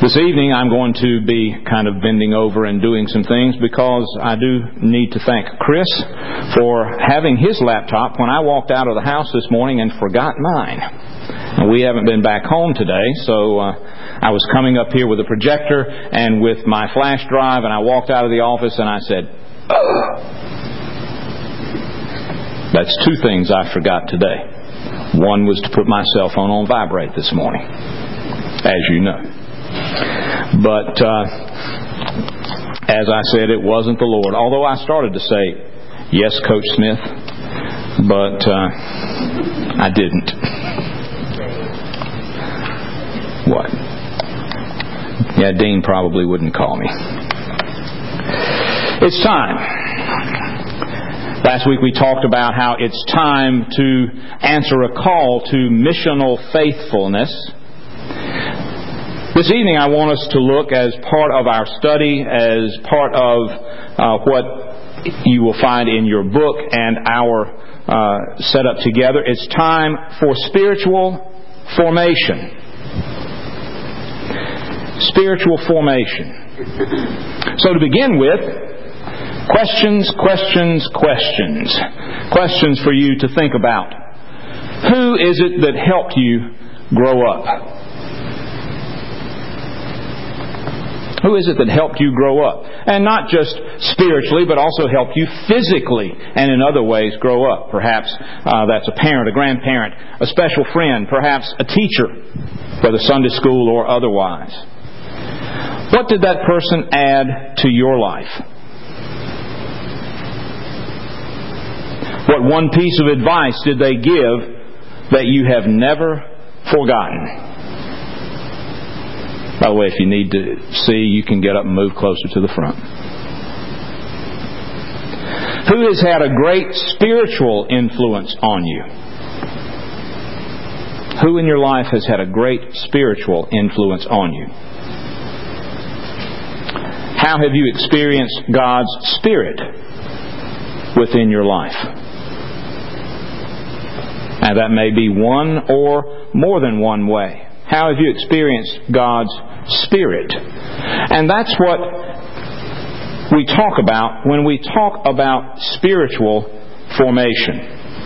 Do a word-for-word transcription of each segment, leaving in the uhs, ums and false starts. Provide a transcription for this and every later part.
This evening I'm going to be kind of bending over and doing some things because I do need to thank Chris for having his laptop when I walked out of the house this morning and forgot mine. And we haven't been back home today, so uh, I was coming up here with a projector and with my flash drive, and I walked out of the office and I said, ugh. That's two things I forgot today. One was to put my cell phone on vibrate this morning, as you know. But uh, as I said, it wasn't the Lord. Although I started to say, yes, Coach Smith, but uh, I didn't. What? Yeah, Dean probably wouldn't call me. It's time. Last week we talked about how it's time to answer a call to missional faithfulness. This evening I want us to look as part of our study, as part of uh, what you will find in your book and our uh, setup together. It's time for spiritual formation. Spiritual formation. So to begin with, questions, questions, questions. Questions for you to think about. Who is it that helped you grow up? Who is it that helped you grow up? And not just spiritually, but also helped you physically and in other ways grow up. Perhaps uh, that's a parent, a grandparent, a special friend, perhaps a teacher, whether Sunday school or otherwise. What did that person add to your life? What one piece of advice did they give that you have never forgotten? By the way, if you need to see, you can get up and move closer to the front. Who has had a great spiritual influence on you? Who in your life has had a great spiritual influence on you? How have you experienced God's Spirit within your life? Now that may be one or more than one way. How have you experienced God's Spirit? And that's what we talk about when we talk about spiritual formation.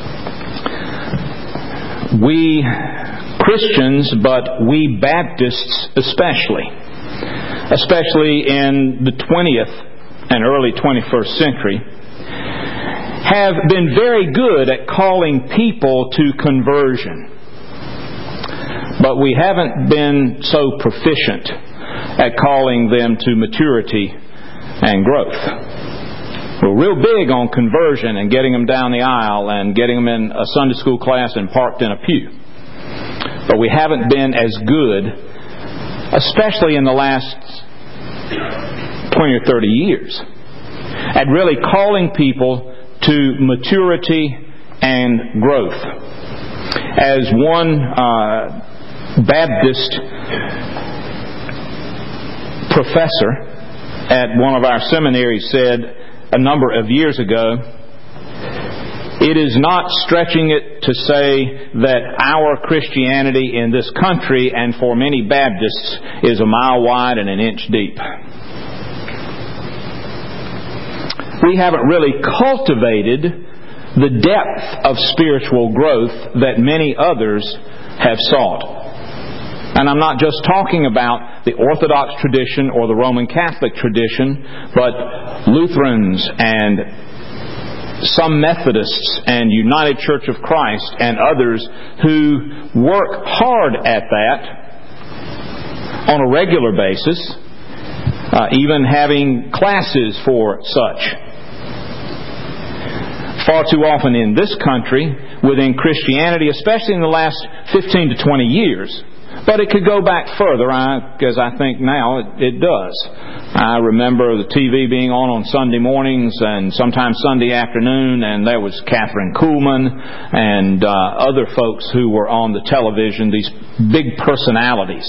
We Christians, but we Baptists especially, especially in the twentieth and early twenty-first century, have been very good at calling people to conversion. But we haven't been so proficient at calling them to maturity and growth. We're real big on conversion and getting them down the aisle and getting them in a Sunday school class and parked in a pew. But we haven't been as good, especially in the last twenty or thirty years, at really calling people to maturity and growth. As one uh, Baptist professor at one of our seminaries said a number of years ago, it is not stretching it to say that our Christianity in this country and for many Baptists is a mile wide and an inch deep. We haven't really cultivated the depth of spiritual growth that many others have sought. And I'm not just talking about the Orthodox tradition or the Roman Catholic tradition, but Lutherans and some Methodists and United Church of Christ and others who work hard at that on a regular basis, uh, even having classes for such. Far too often in this country, within Christianity, especially in the last fifteen to twenty years, but it could go back further, because I, I think now it, it does. I remember the T V being on on Sunday mornings and sometimes Sunday afternoon, and there was Catherine Kuhlman and uh, other folks who were on the television, these big personalities.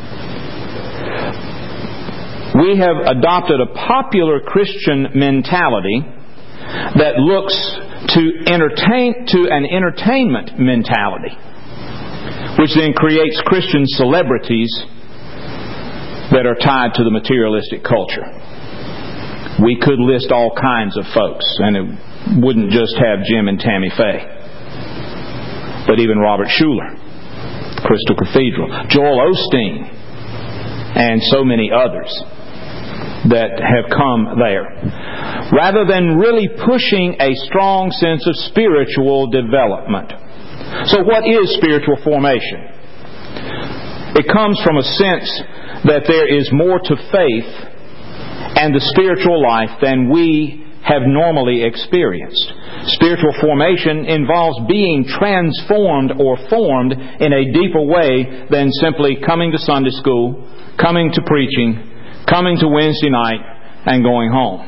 We have adopted a popular Christian mentality that looks to entertain to an entertainment mentality, which then creates Christian celebrities that are tied to the materialistic culture. We could list all kinds of folks, and it wouldn't just have Jim and Tammy Faye, but even Robert Schuller, Crystal Cathedral, Joel Osteen, and so many others that have come there. Rather than really pushing a strong sense of spiritual development. So what is spiritual formation? It comes from a sense that there is more to faith and the spiritual life than we have normally experienced. Spiritual formation involves being transformed or formed in a deeper way than simply coming to Sunday school, coming to preaching, coming to Wednesday night, and going home.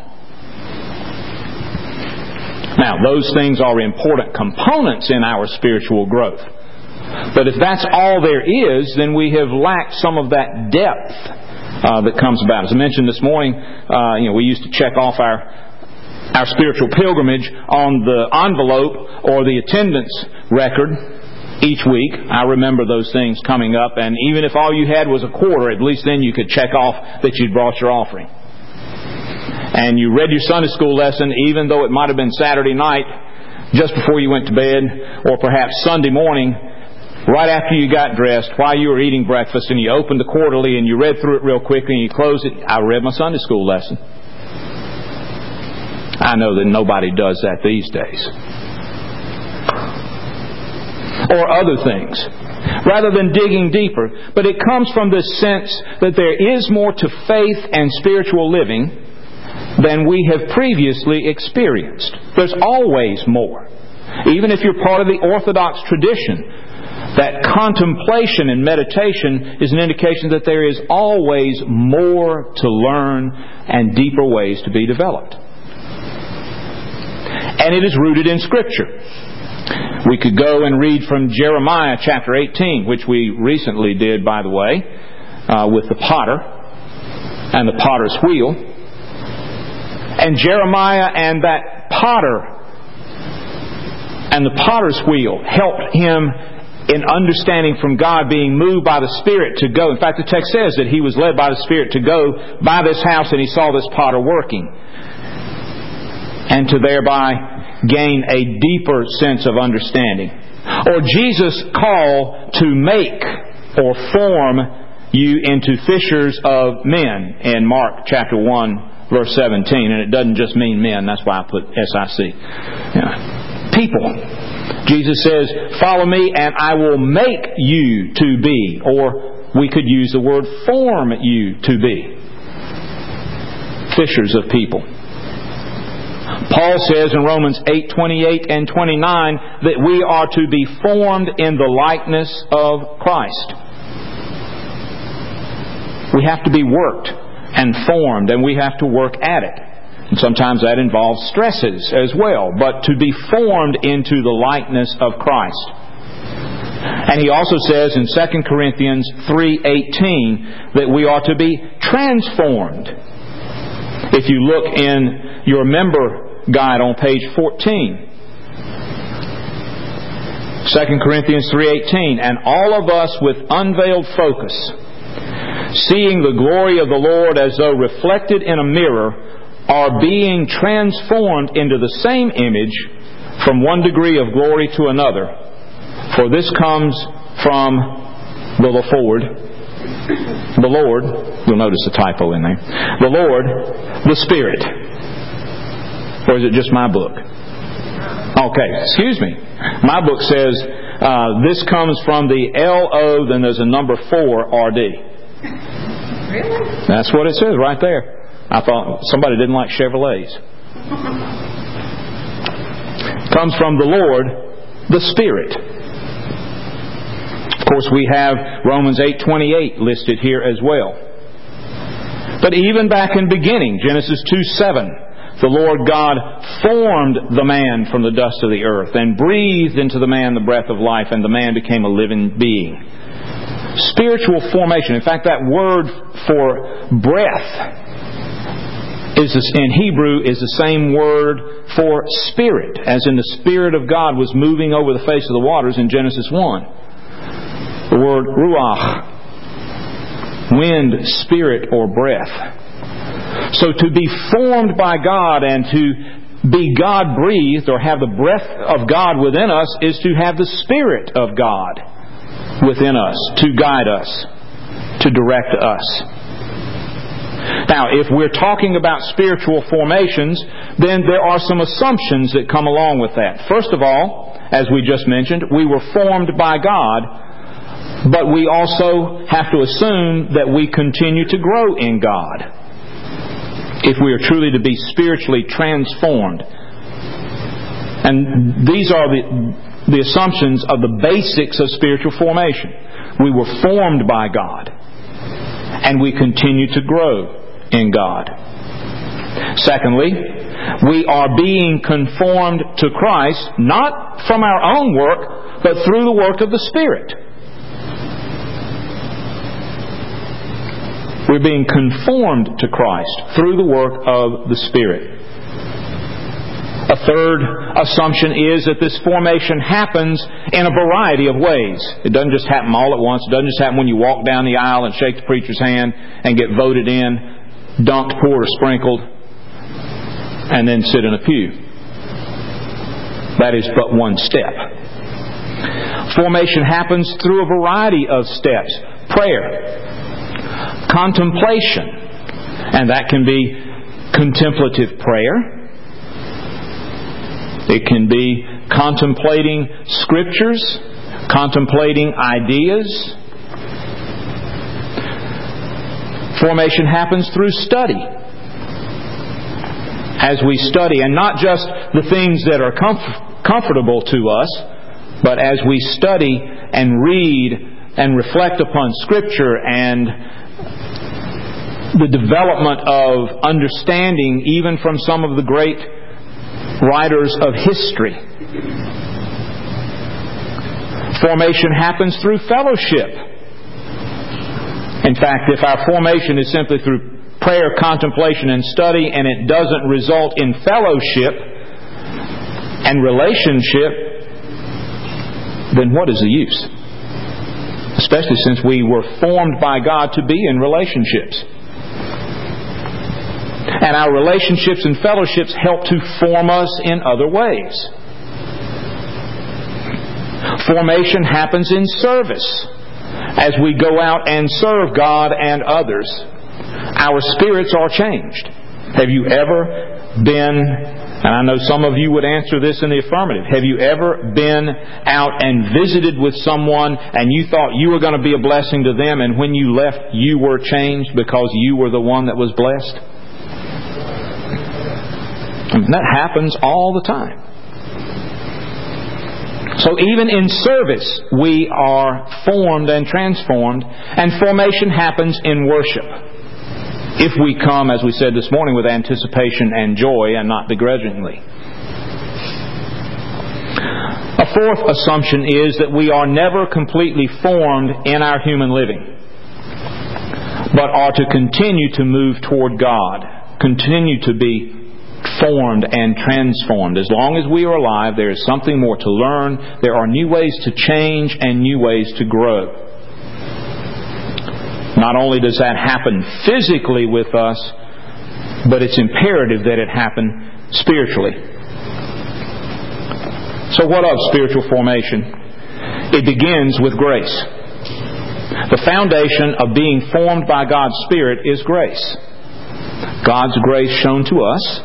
Now, those things are important components in our spiritual growth. But if that's all there is, then we have lacked some of that depth uh, that comes about. As I mentioned this morning, uh, you know, we used to check off our our spiritual pilgrimage on the envelope or the attendance record each week. I remember those things coming up, and even if all you had was a quarter, at least then you could check off that you'd brought your offering. And you read your Sunday school lesson, even though it might have been Saturday night, just before you went to bed, or perhaps Sunday morning, right after you got dressed, while you were eating breakfast, and you opened the quarterly and you read through it real quickly and you closed it. I read my Sunday school lesson. I know that nobody does that these days. Or other things. Rather than digging deeper. But it comes from this sense that there is more to faith and spiritual living than we have previously experienced. There's always more. Even if you're part of the Orthodox tradition, that contemplation and meditation is an indication that there is always more to learn and deeper ways to be developed. And it is rooted in Scripture. We could go and read from Jeremiah chapter eighteen, which we recently did, by the way, uh, with the potter and the potter's wheel. And Jeremiah and that potter and the potter's wheel helped him in understanding from God, being moved by the Spirit to go. In fact, the text says that he was led by the Spirit to go by this house, and he saw this potter working. And to thereby gain a deeper sense of understanding. Or Jesus' call to make or form you into fishers of men in Mark chapter one, verse seventeen. And it doesn't just mean men. That's why I put S I C. Yeah. People. Jesus says, follow me and I will make you to be. Or we could use the word form you to be. Fishers of people. Paul says in Romans eight twenty-eight and twenty-nine that we are to be formed in the likeness of Christ. We have to be worked and formed, and we have to work at it. And sometimes that involves stresses as well, but to be formed into the likeness of Christ. And he also says in Second Corinthians three eighteen that we are to be transformed. If you look in your member guide on page fourteen, Second Corinthians three eighteen, and all of us with unveiled focus, seeing the glory of the Lord as though reflected in a mirror, are being transformed into the same image from one degree of glory to another. For this comes from the Lord, the Lord, you'll notice a typo in there, the Lord, the Spirit. Or is it just my book? Okay, excuse me. My book says uh, this comes from the L O, then there's a number four, R D. Really? That's what it says right there. I thought somebody didn't like Chevrolets. Comes from the Lord, the Spirit. Of course, we have Romans eight twenty-eight listed here as well. But even back in beginning, Genesis two seven, the Lord God formed the man from the dust of the earth and breathed into the man the breath of life, and the man became a living being. Spiritual formation. In fact, that word for breath is in Hebrew is the same word for spirit, as in the Spirit of God was moving over the face of the waters in Genesis one. The word ruach. wind, spirit, or breath. So to be formed by God and to be God-breathed or have the breath of God within us is to have the Spirit of God within us to guide us, to direct us. Now, if we're talking about spiritual formations, then there are some assumptions that come along with that. First of all, as we just mentioned, we were formed by God, but we also have to assume that we continue to grow in God if we are truly to be spiritually transformed. And these are the, the assumptions of the basics of spiritual formation. We were formed by God, and we continue to grow in God. Secondly, we are being conformed to Christ, not from our own work, but through the work of the Spirit. We're being conformed to Christ through the work of the Spirit. A third assumption is that this formation happens in a variety of ways. It doesn't just happen all at once. It doesn't just happen when you walk down the aisle and shake the preacher's hand and get voted in, dunked, poured, or sprinkled, and then sit in a pew. That is but one step. Formation happens through a variety of steps. Prayer, contemplation, and that can be contemplative prayer. It can be contemplating Scriptures, contemplating ideas. Formation happens through study. As we study, and not just the things that are comf- comfortable to us, but as we study and read and reflect upon Scripture and the development of understanding even from some of the great writers of history. Formation happens through fellowship. In fact, if our formation is simply through prayer, contemplation, and study, and it doesn't result in fellowship and relationship, then what is the use? Especially since we were formed by God to be in relationships. And our relationships and fellowships help to form us in other ways. Formation happens in service. As we go out and serve God and others, our spirits are changed. Have you ever been, and I know some of you would answer this in the affirmative, have you ever been out and visited with someone and you thought you were going to be a blessing to them, and when you left you were changed because you were the one that was blessed? And that happens all the time. So even in service, we are formed and transformed, and formation happens in worship. If we come, as we said this morning, with anticipation and joy and not begrudgingly. A fourth assumption is that we are never completely formed in our human living, but are to continue to move toward God, continue to be formed and transformed. As long as we are alive, there is something more to learn. There are new ways to change and new ways to grow. Not only does that happen physically with us, but it's imperative that it happen spiritually. So what of spiritual formation? It begins with grace. The foundation of being formed by God's Spirit is grace. God's grace shown to us,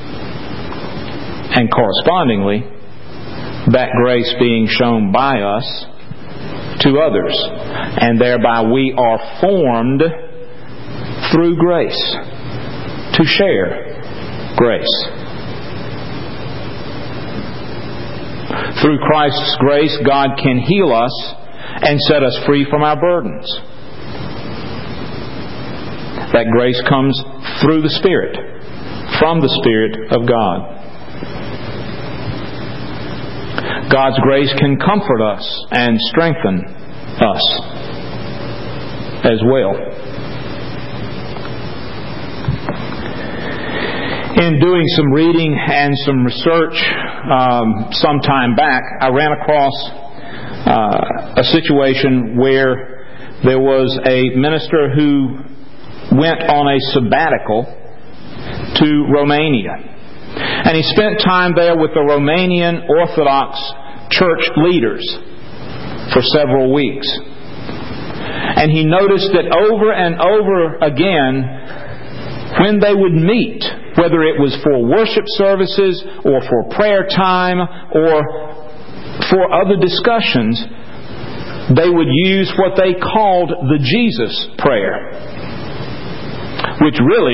and correspondingly, that grace being shown by us to others. And thereby we are formed through grace to share grace. Through Christ's grace, God can heal us and set us free from our burdens. That grace comes through the Spirit, from the Spirit of God. God's grace can comfort us and strengthen us as well. In doing some reading and some research um, some time back, I ran across uh, a situation where there was a minister who went on a sabbatical to Romania. And he spent time there with the Romanian Orthodox church leaders for several weeks. And he noticed that over and over again, when they would meet, whether it was for worship services or for prayer time or for other discussions, they would use what they called the Jesus prayer, which really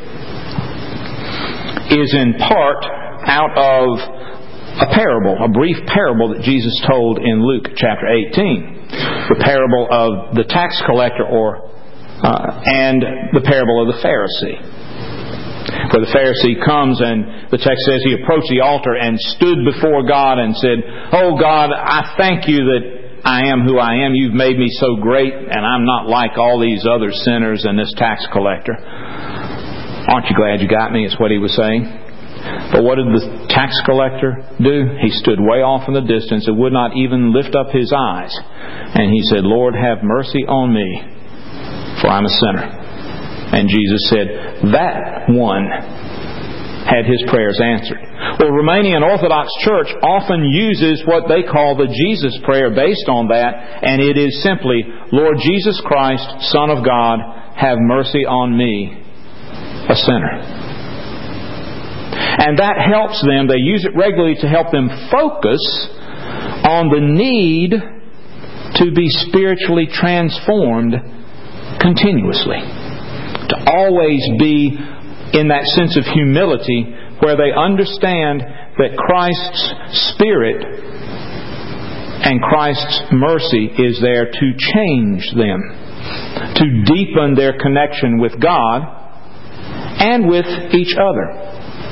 is in part out of a parable, a brief parable that Jesus told in Luke chapter eighteen. The parable of the tax collector or uh, and the parable of the Pharisee. Where the Pharisee comes and the text says he approached the altar and stood before God and said, "Oh God, I thank you that I am who I am. You've made me so great and I'm not like all these other sinners and this tax collector. Aren't you glad you got me?" is what he was saying. But what did the tax collector do? He stood way off in the distance and would not even lift up his eyes. And he said, "Lord, have mercy on me, for I'm a sinner." And Jesus said, that one had his prayers answered. Well, Romanian Orthodox Church often uses what they call the Jesus prayer based on that, and it is simply, "Lord Jesus Christ, Son of God, have mercy on me, a sinner." And that helps them. They use it regularly to help them focus on the need to be spiritually transformed continuously. To always be in that sense of humility where they understand that Christ's Spirit and Christ's mercy is there to change them, to deepen their connection with God and with each other.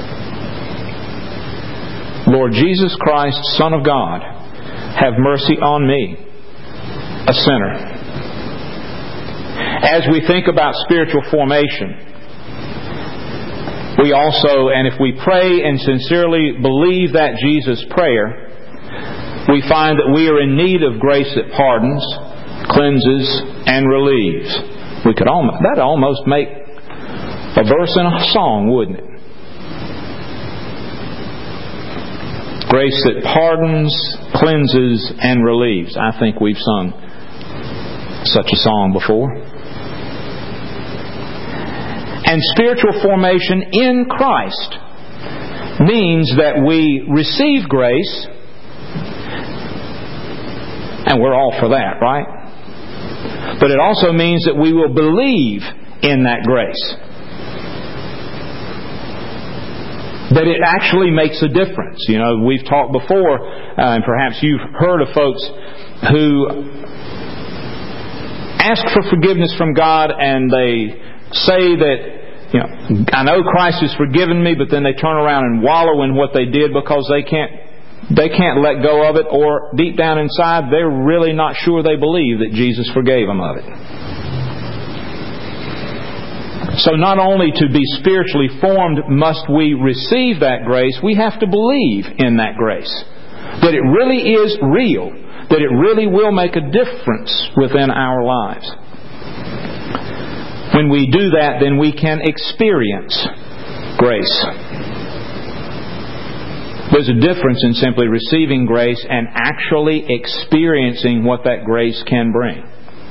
"Lord Jesus Christ, Son of God, have mercy on me, a sinner." As we think about spiritual formation, we also, and if we pray and sincerely believe that Jesus prayer, we find that we are in need of grace that pardons, cleanses, and relieves. We could almost, that'd almost make a verse in a song, wouldn't it? Grace that pardons, cleanses, and relieves. I think we've sung such a song before. And spiritual formation in Christ means that we receive grace, and we're all for that, right? But it also means that we will believe in that grace. That it actually makes a difference. You know, we've talked before, uh, and perhaps you've heard of folks who ask for forgiveness from God and they say that, you know, I know Christ has forgiven me, but then they turn around and wallow in what they did because they can't they can't let go of it, or deep down inside they're really not sure they believe that Jesus forgave them of it. So not only to be spiritually formed must we receive that grace, we have to believe in that grace. That it really is real. That it really will make a difference within our lives. When we do that, then we can experience grace. There's a difference in simply receiving grace and actually experiencing what that grace can bring.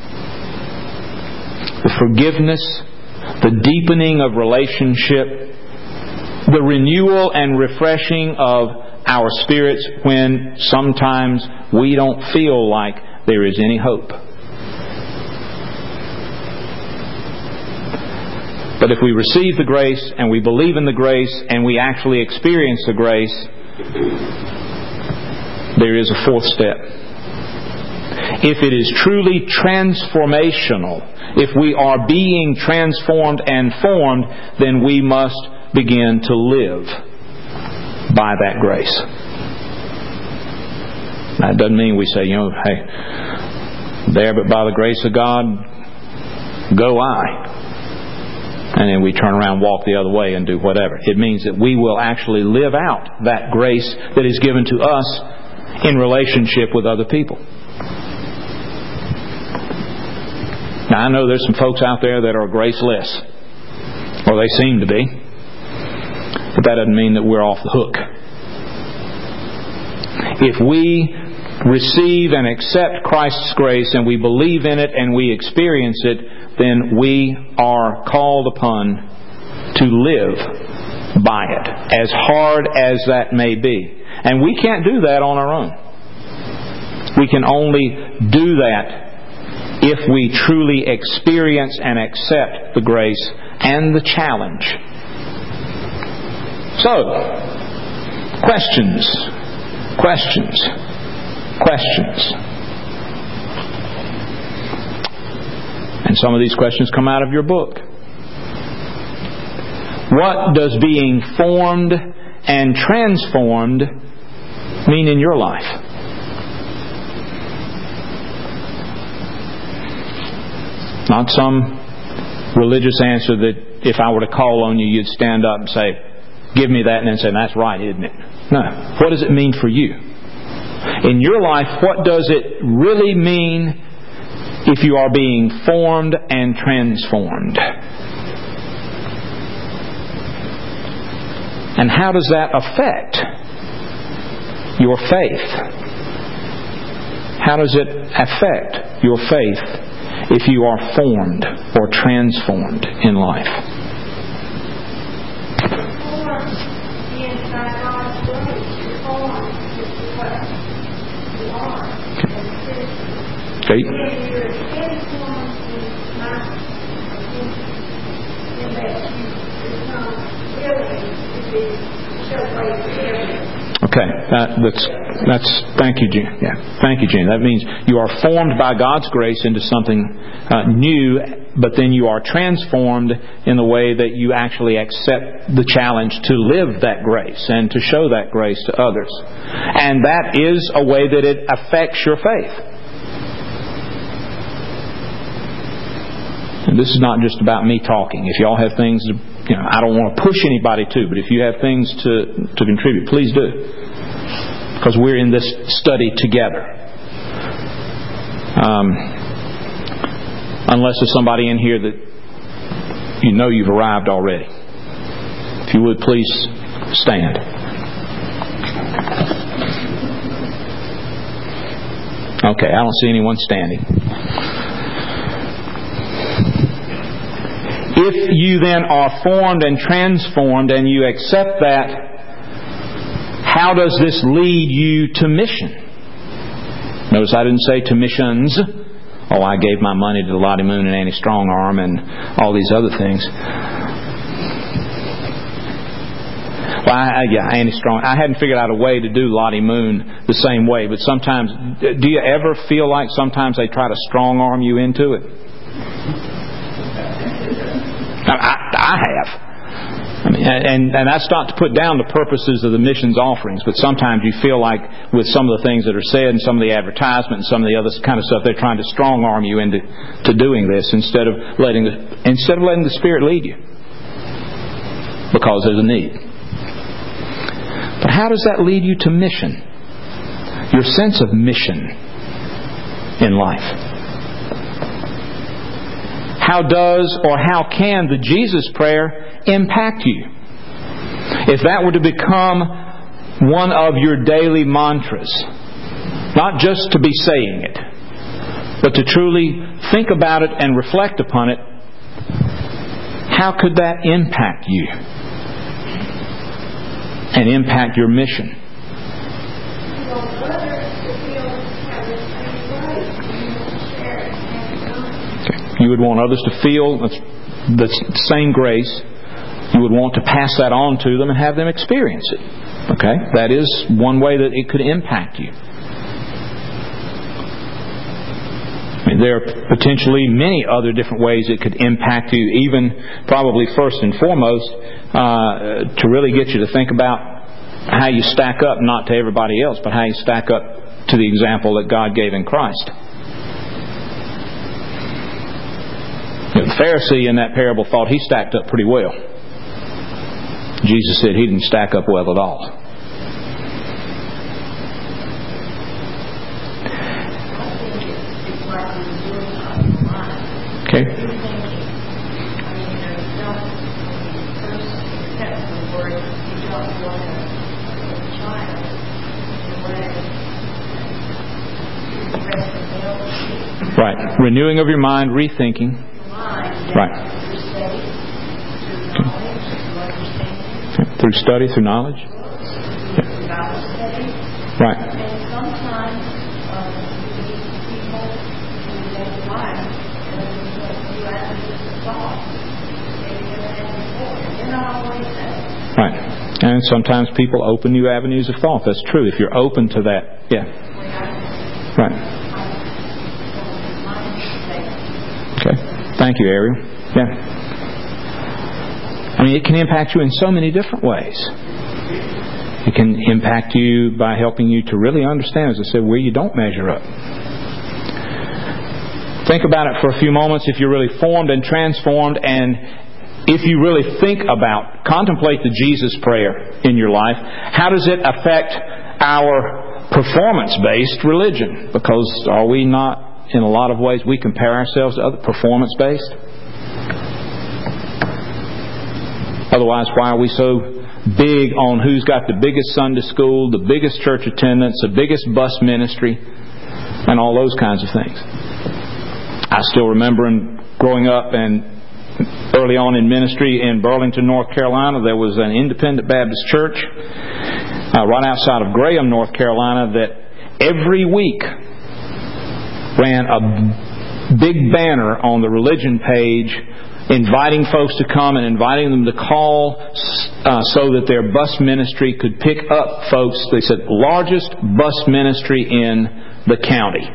The forgiveness, the deepening of relationship, the renewal and refreshing of our spirits when sometimes we don't feel like there is any hope. But if we receive the grace and we believe in the grace and we actually experience the grace, there is a fourth step. If it is truly transformational, if we are being transformed and formed, then we must begin to live by that grace. That doesn't mean we say, you know, hey, there but by the grace of God, go I. And then we turn around, walk the other way and do whatever. It means that we will actually live out that grace that is given to us in relationship with other people. Now, I know there's some folks out there that are graceless, or they seem to be, but that doesn't mean that we're off the hook. If we receive and accept Christ's grace and we believe in it and we experience it, then we are called upon to live by it, as hard as that may be. And we can't do that on our own. We can only do that if we truly experience and accept the grace and the challenge. So, questions, questions, questions. And some of these questions come out of your book. What does being formed and transformed mean in your life? Not some religious answer that if I were to call on you, you'd stand up and say, give me that, and then say, that's right, isn't it? No. What does it mean for you? In your life, what does it really mean if you are being formed and transformed? And how does that affect your faith? How does it affect your faith if you are formed or transformed in life? Okay. Okay, that, that's that's. Thank you, Gene. Yeah, thank you, Gene. That means you are formed by God's grace into something uh, new, but then you are transformed in the way that you actually accept the challenge to live that grace and to show that grace to others. And that is a way that it affects your faith. And this is not just about me talking. If y'all have things to, you know, I don't want to push anybody to, but if you have things to, to contribute, please do. Because we're in this study together. Um, unless there's somebody in here that you know you've arrived already. If you would, please stand. Okay, I don't see anyone standing. If you then are formed and transformed and you accept that, how does this lead you to mission? Notice I didn't say to missions. Oh, I gave my money to Lottie Moon and Annie Strongarm and all these other things. Well, I, yeah, Annie Strong. I hadn't figured out a way to do Lottie Moon the same way, but sometimes, do you ever feel like sometimes they try to strong arm you into it? I, I have. I mean, and, and that's not to put down the purposes of the missions offerings, but sometimes you feel like with some of the things that are said and some of the advertisement and some of the other kind of stuff, they're trying to strong arm you into to doing this instead of letting the, instead of letting the Spirit lead you, because there's a need. But how does that lead you to mission? Your sense of mission in life. How does or how can the Jesus prayer impact you? If that were to become one of your daily mantras, not just to be saying it, but to truly think about it and reflect upon it, how could that impact you and impact your mission? You would want others to feel the same grace. You would want to pass that on to them and have them experience it. Okay? That is one way that it could impact you. I mean, there are potentially many other different ways it could impact you, even probably first and foremost, uh, to really get you to think about how you stack up, not to everybody else, but how you stack up to the example that God gave in Christ. The Pharisee in that parable thought he stacked up pretty well. Jesus said he didn't stack up well at all. words, you don't want a child to let the rest of the old. Right. Renewing of your mind, rethinking. Mind, right. Through study, through knowledge, through understanding. Through study, through knowledge. Through Bible study. Right. And sometimes um, you meet people who make life and you ask them to thought. Maybe you never had before. They're not always that. Right. And sometimes people open new avenues of thought. That's true. If you're open to that. Yeah. Right. Okay. Thank you, Ariel. Yeah. I mean, it can impact you in so many different ways. It can impact you by helping you to really understand, as I said, where you don't measure up. Think about it for a few moments. If you're really formed and transformed, and if you really think about, contemplate the Jesus prayer in your life, how does it affect our performance-based religion? Because are we not, in a lot of ways, we compare ourselves to other performance-based? Otherwise, why are we so big on who's got the biggest Sunday school, the biggest church attendance, the biggest bus ministry, and all those kinds of things? I still remember in growing up and early on in ministry in Burlington, North Carolina, there was an independent Baptist church uh, right outside of Graham, North Carolina, that every week ran a big banner on the religion page inviting folks to come and inviting them to call uh, so that their bus ministry could pick up folks. They said, largest bus ministry in the county.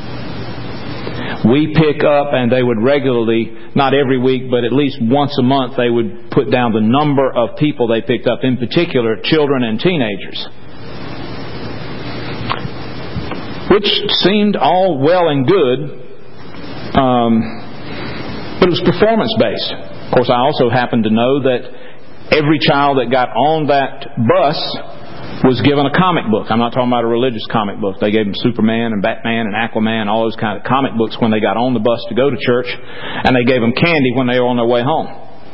We pick up, and they would regularly, not every week, but at least once a month, they would put down the number of people they picked up, in particular children and teenagers. Which seemed all well and good, um, but it was performance-based. Of course, I also happen to know that every child that got on that bus was given a comic book. I'm not talking about a religious comic book. They gave them Superman and Batman and Aquaman, all those kind of comic books when they got on the bus to go to church, and they gave them candy when they were on their way home.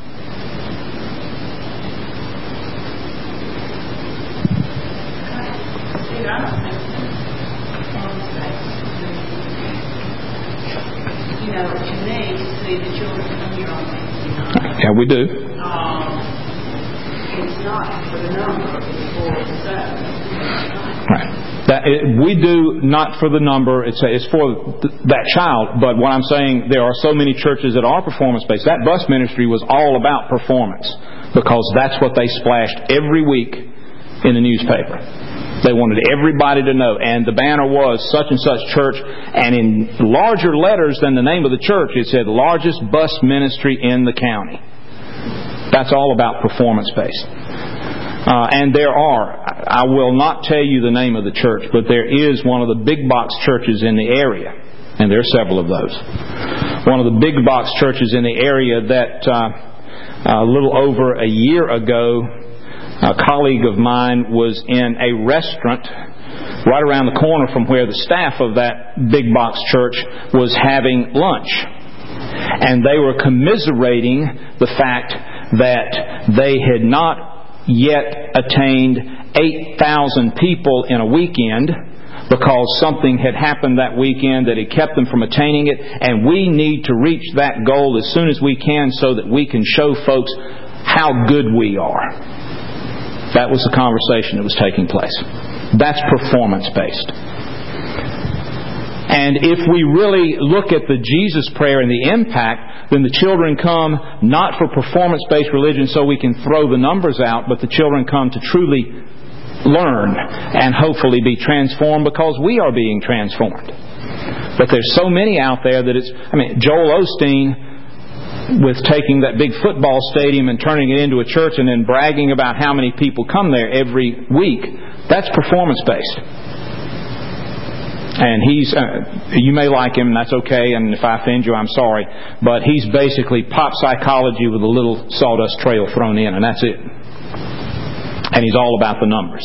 You know, to me, see the children come here on Wednesday night. Yeah, we do. Um, it's not for the number, it's for the service. Right. That it, we do not for the number. It's a, it's for th- that child. But what I'm saying, there are so many churches that are performance-based. That bus ministry was all about performance because that's what they splashed every week in the newspaper. They wanted everybody to know. And the banner was such and such church. And in larger letters than the name of the church, it said largest bus ministry in the county. That's all about performance-based. Uh, and there are, I will not tell you the name of the church, but there is one of the big box churches in the area. And there are several of those. One of the big box churches in the area that uh, a little over a year ago, a colleague of mine was in a restaurant right around the corner from where the staff of that big box church was having lunch. And they were commiserating the fact that they had not yet attained eight thousand people in a weekend because something had happened that weekend that had kept them from attaining it. And we need to reach that goal as soon as we can so that we can show folks how good we are. That was the conversation that was taking place. That's performance-based. And if we really look at the Jesus prayer and the impact, then the children come not for performance-based religion so we can throw the numbers out, but the children come to truly learn and hopefully be transformed because we are being transformed. But there's so many out there that it's... I mean, Joel Osteen, with taking that big football stadium and turning it into a church and then bragging about how many people come there every week, that's performance-based. And he's, uh, you may like him, that's okay, and if I offend you, I'm sorry, but he's basically pop psychology with a little sawdust trail thrown in, and that's it. And he's all about the numbers.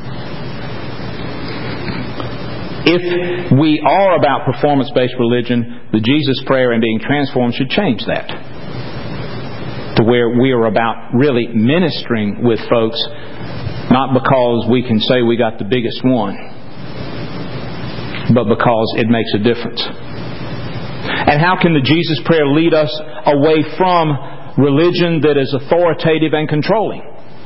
If we are about performance-based religion, the Jesus prayer and being transformed should change that. to where we are about really ministering with folks, not because we can say we got the biggest one, but because it makes a difference. And how can the Jesus Prayer lead us away from religion that is authoritative and controlling?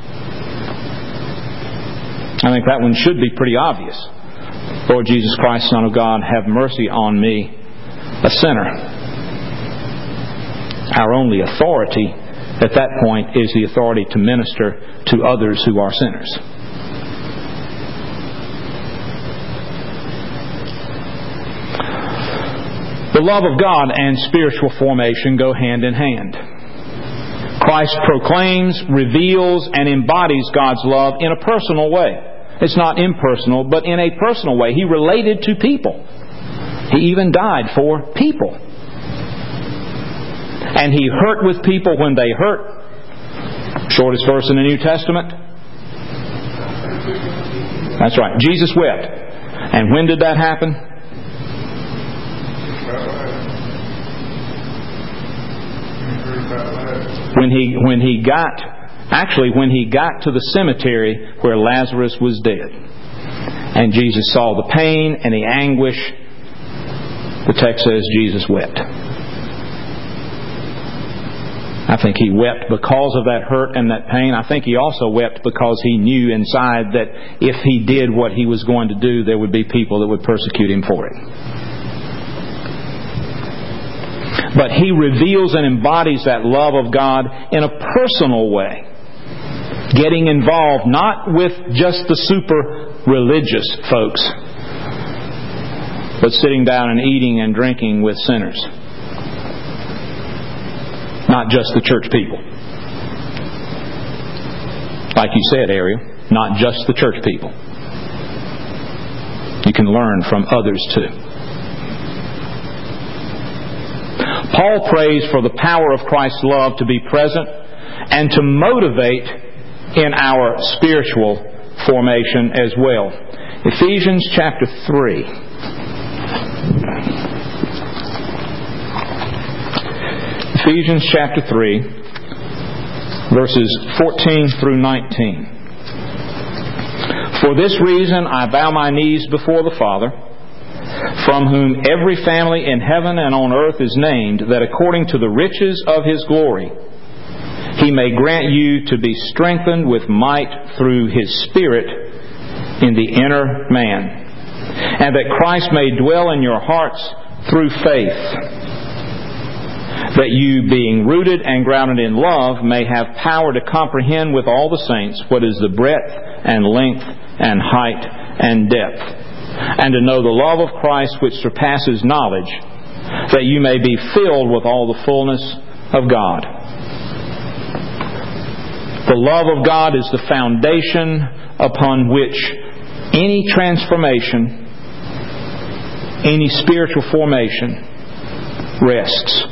I think that one should be pretty obvious. Lord Jesus Christ, Son of God, have mercy on me, a sinner. Our only authority at that point is the authority to minister to others who are sinners. The love of God and spiritual formation go hand in hand. Christ proclaims, reveals, and embodies God's love in a personal way. It's not impersonal, but in a personal way. He related to people. He even died for people. And He hurt with people when they hurt. Shortest verse in the New Testament. That's right. Jesus wept. And when did that happen? When he when he got actually when he got to the cemetery where Lazarus was dead, and Jesus saw the pain and the anguish, the text says Jesus wept. I think He wept because of that hurt and that pain. I think He also wept because He knew inside that if He did what He was going to do, there would be people that would persecute Him for it. But He reveals and embodies that love of God in a personal way, getting involved not with just the super religious folks, but sitting down and eating and drinking with sinners. Not just the church people. Like you said, Ariel, not just the church people. You can learn from others too. Paul prays for the power of Christ's love to be present and to motivate in our spiritual formation as well. Ephesians chapter three. Ephesians chapter three, verses fourteen through nineteen. For this reason I bow my knees before the Father, from whom every family in heaven and on earth is named, that according to the riches of His glory He may grant you to be strengthened with might through His Spirit in the inner man, and that Christ may dwell in your hearts through faith, that you, being rooted and grounded in love, may have power to comprehend with all the saints what is the breadth and length and height and depth, and to know the love of Christ which surpasses knowledge, that you may be filled with all the fullness of God. The love of God is the foundation upon which any transformation, any spiritual formation rests.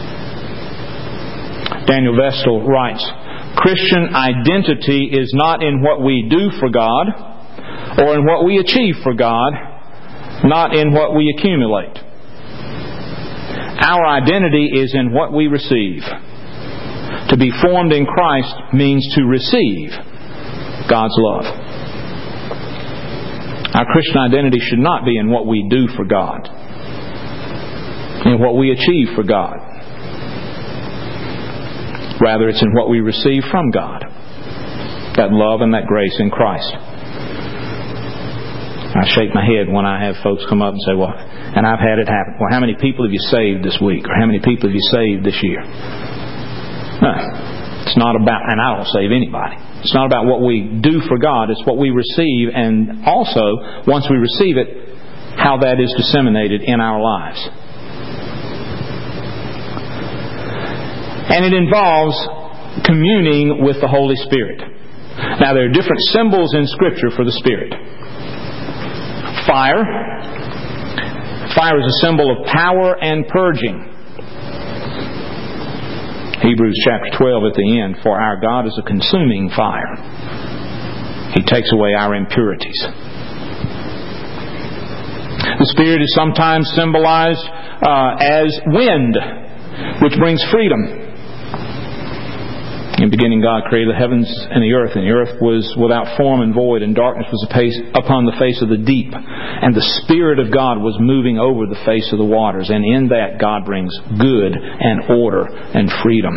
Daniel Vestal writes, Christian identity is not in what we do for God or in what we achieve for God, not in what we accumulate. Our identity is in what we receive. To be formed in Christ means to receive God's love. Our Christian identity should not be in what we do for God, in what we achieve for God. Rather, it's in what we receive from God. That love and that grace in Christ. I shake my head when I have folks come up and say, well, and I've had it happen, well, how many people have you saved this week? Or how many people have you saved this year? No. It's not about, and I don't save anybody. It's not about what we do for God. It's what we receive, and also, once we receive it, how that is disseminated in our lives. And it involves communing with the Holy Spirit. Now, there are different symbols in Scripture for the Spirit. Fire. Fire is a symbol of power and purging. Hebrews chapter twelve at the end, for our God is a consuming fire. He takes away our impurities. The Spirit is sometimes symbolized uh, as wind, which brings freedom. In the beginning God created the heavens and the earth, and the earth was without form and void, and darkness was upon the face of the deep. And the Spirit of God was moving over the face of the waters. And in that God brings good and order and freedom.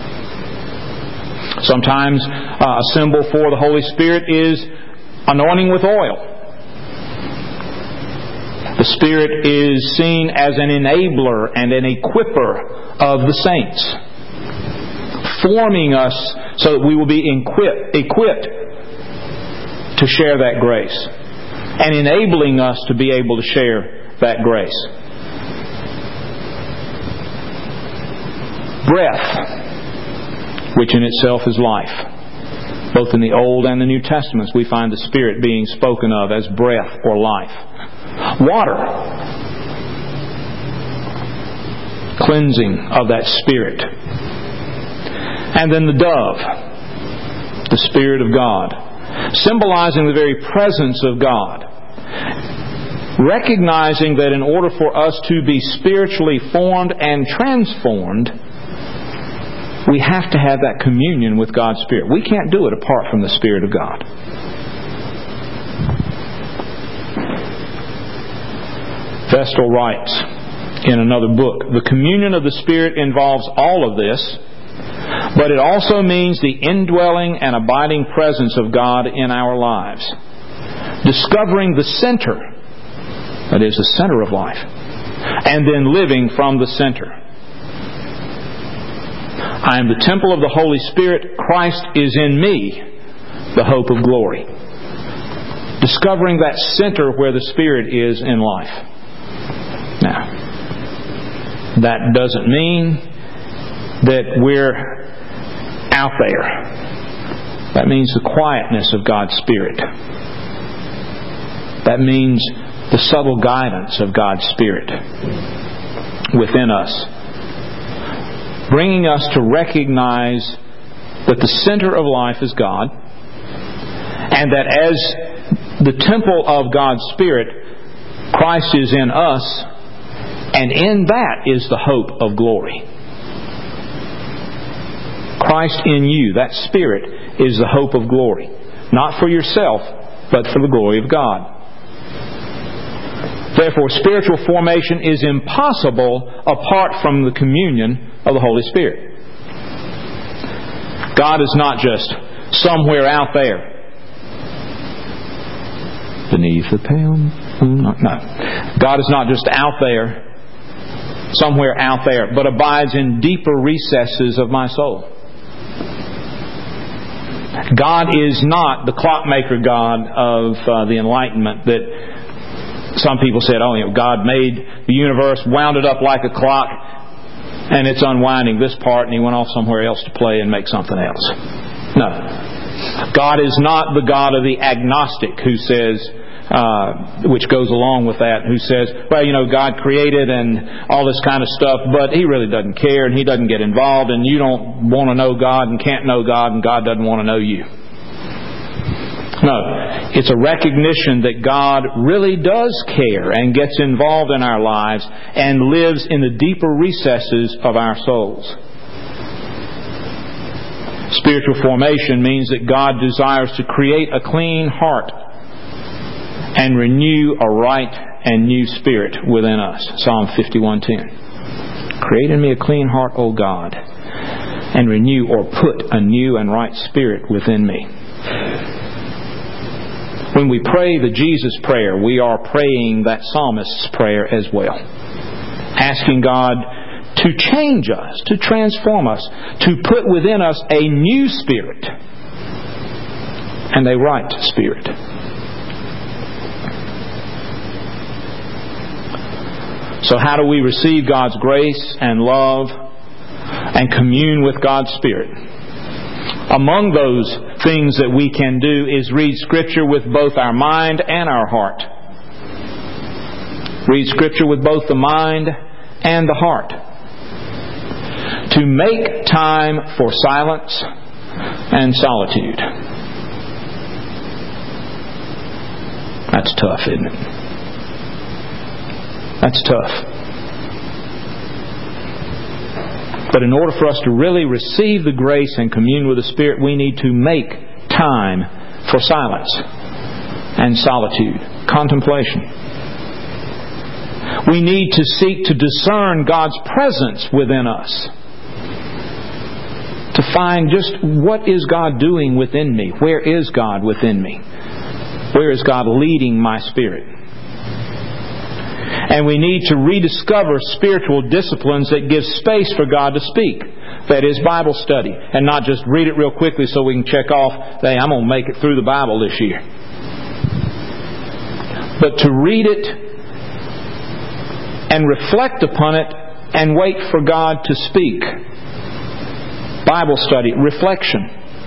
Sometimes uh, a symbol for the Holy Spirit is anointing with oil. The Spirit is seen as an enabler and an equipper of the saints, forming us so that we will be equipped, equipped to share that grace, and enabling us to be able to share that grace. Breath, which in itself is life. Both in the Old and the New Testaments we find the Spirit being spoken of as breath or life. Water, cleansing of that Spirit. And then the dove, the Spirit of God, symbolizing the very presence of God. Recognizing that in order for us to be spiritually formed and transformed, we have to have that communion with God's Spirit. We can't do it apart from the Spirit of God. Vestal writes in another book, the communion of the Spirit involves all of this, but it also means the indwelling and abiding presence of God in our lives. Discovering the center, that is the center of life, and then living from the center. I am the temple of the Holy Spirit. Christ is in me, the hope of glory. Discovering that center where the Spirit is in life. Now, that doesn't mean that we're out there. That means the quietness of God's Spirit. That means the subtle guidance of God's Spirit within us, bringing us to recognize that the center of life is God, and that as the temple of God's Spirit, Christ is in us, and in that is the hope of glory. Christ in you, that Spirit, is the hope of glory. Not for yourself, but for the glory of God. Therefore, spiritual formation is impossible apart from the communion of the Holy Spirit. God is not just somewhere out there, beneath the pale moon. No. God is not just out there, somewhere out there, but abides in deeper recesses of my soul. God is not the clockmaker God of uh, the Enlightenment that some people said, oh, you know, God made the universe, wound it up like a clock, and it's unwinding this part, and He went off somewhere else to play and make something else. No. God is not the God of the agnostic who says, Uh, which goes along with that, who says, well, you know, God created and all this kind of stuff, but He really doesn't care and He doesn't get involved, and you don't want to know God and can't know God, and God doesn't want to know you. No, it's a recognition that God really does care and gets involved in our lives and lives in the deeper recesses of our souls. Spiritual formation means that God desires to create a clean heart and renew a right and new spirit within us. Psalm fifty-one ten. Create in me a clean heart, O God, and renew or put a new and right spirit within me. When we pray the Jesus prayer, we are praying that psalmist's prayer as well. Asking God to change us, to transform us, to put within us a new spirit and a right spirit. So how do we receive God's grace and love and commune with God's Spirit? Among those things that we can do is read Scripture with both our mind and our heart. Read Scripture with both the mind and the heart. To make time for silence and solitude. That's tough, isn't it? That's tough. But in order for us to really receive the grace and commune with the Spirit, we need to make time for silence and solitude, contemplation. We need to seek to discern God's presence within us, to find just what is God doing within me? Where is God within me? Where is God leading my spirit? And we need to rediscover spiritual disciplines that give space for God to speak. That is Bible study. And not just read it real quickly so we can check off, hey, I'm going to make it through the Bible this year. But to read it and reflect upon it and wait for God to speak. Bible study, reflection,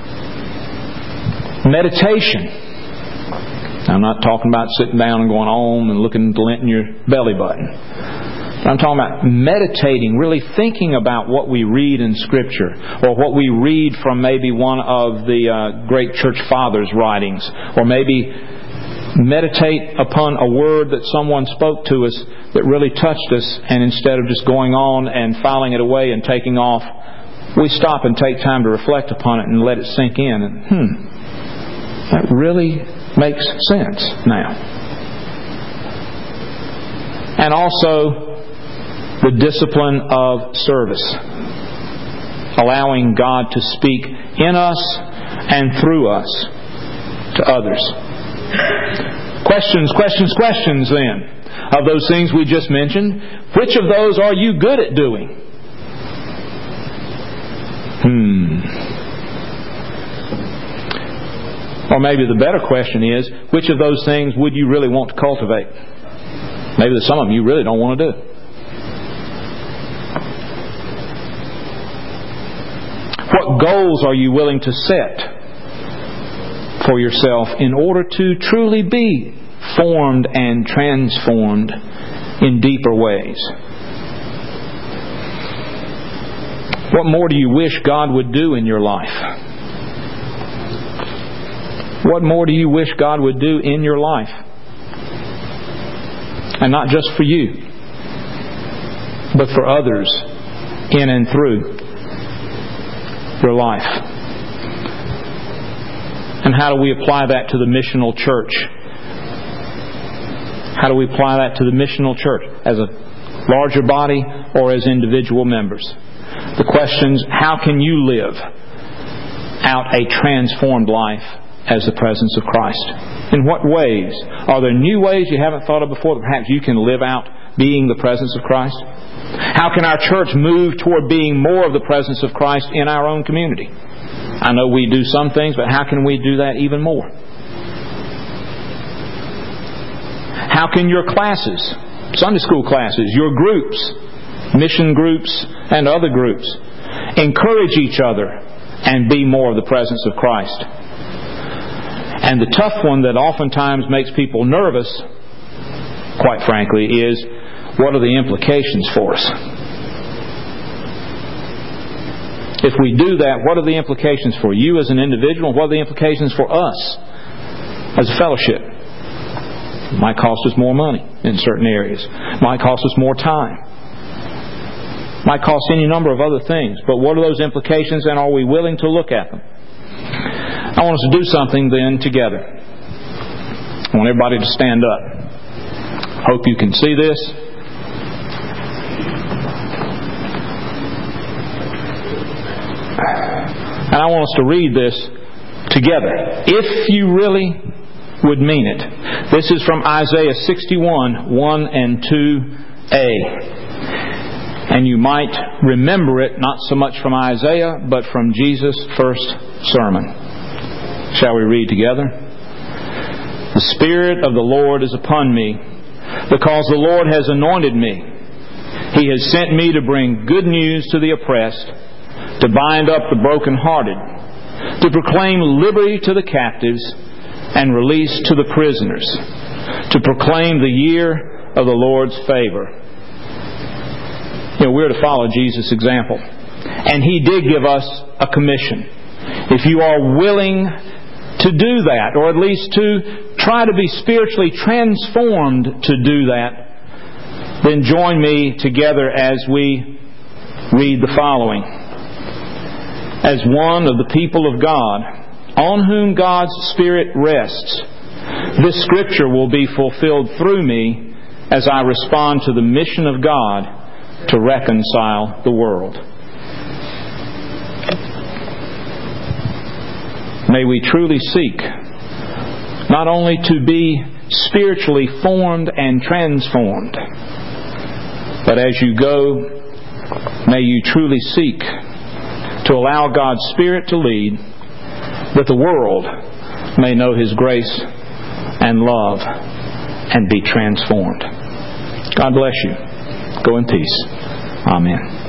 meditation. I'm not talking about sitting down and going home and looking at the lint in your belly button. I'm talking about meditating, really thinking about what we read in Scripture, or what we read from maybe one of the uh, great church fathers' writings, or maybe meditate upon a word that someone spoke to us that really touched us, and instead of just going on and filing it away and taking off, we stop and take time to reflect upon it and let it sink in. And, hmm, that really makes sense now. And also the discipline of service, allowing God to speak in us and through us to others. Questions, questions, questions then. Of those things we just mentioned, which of those are you good at doing? Hmm. Or maybe the better question is, which of those things would you really want to cultivate? Maybe there's some of them you really don't want to do. What goals are you willing to set for yourself in order to truly be formed and transformed in deeper ways? What more do you wish God would do in your life? What more do you wish God would do in your life? And not just for you, but for others in and through your life. And how do we apply that to the missional church? How do we apply that to the missional church? As a larger body or as individual members? The questions, how can you live out a transformed life as the presence of Christ? In what ways? Are there new ways you haven't thought of before that perhaps you can live out being the presence of Christ? How can our church move toward being more of the presence of Christ in our own community? I know we do some things, but how can we do that even more? How can your classes, Sunday school classes, your groups, mission groups and other groups, encourage each other and be more of the presence of Christ? And the tough one that oftentimes makes people nervous, quite frankly, is what are the implications for us? If we do that, what are the implications for you as an individual? What are the implications for us as a fellowship? It might cost us more money in certain areas. It might cost us more time. It might cost any number of other things. But what are those implications, and are we willing to look at them? I want us to do something then together. I want everybody to stand up. Hope you can see this. And I want us to read this together, if you really would mean it. This is from Isaiah sixty-one, one and two a. And you might remember it not so much from Isaiah, but from Jesus' first sermon. Shall we read together? The Spirit of the Lord is upon me, because the Lord has anointed me. He has sent me to bring good news to the oppressed, to bind up the brokenhearted, to proclaim liberty to the captives and release to the prisoners, to proclaim the year of the Lord's favor. You know, we're to follow Jesus' example. And He did give us a commission. If you are willing to do that, or at least to try to be spiritually transformed to do that, then join me together as we read the following. As one of the people of God, on whom God's Spirit rests, this Scripture will be fulfilled through me as I respond to the mission of God to reconcile the world. May we truly seek not only to be spiritually formed and transformed, but as you go, may you truly seek to allow God's Spirit to lead, that the world may know His grace and love and be transformed. God bless you. Go in peace. Amen.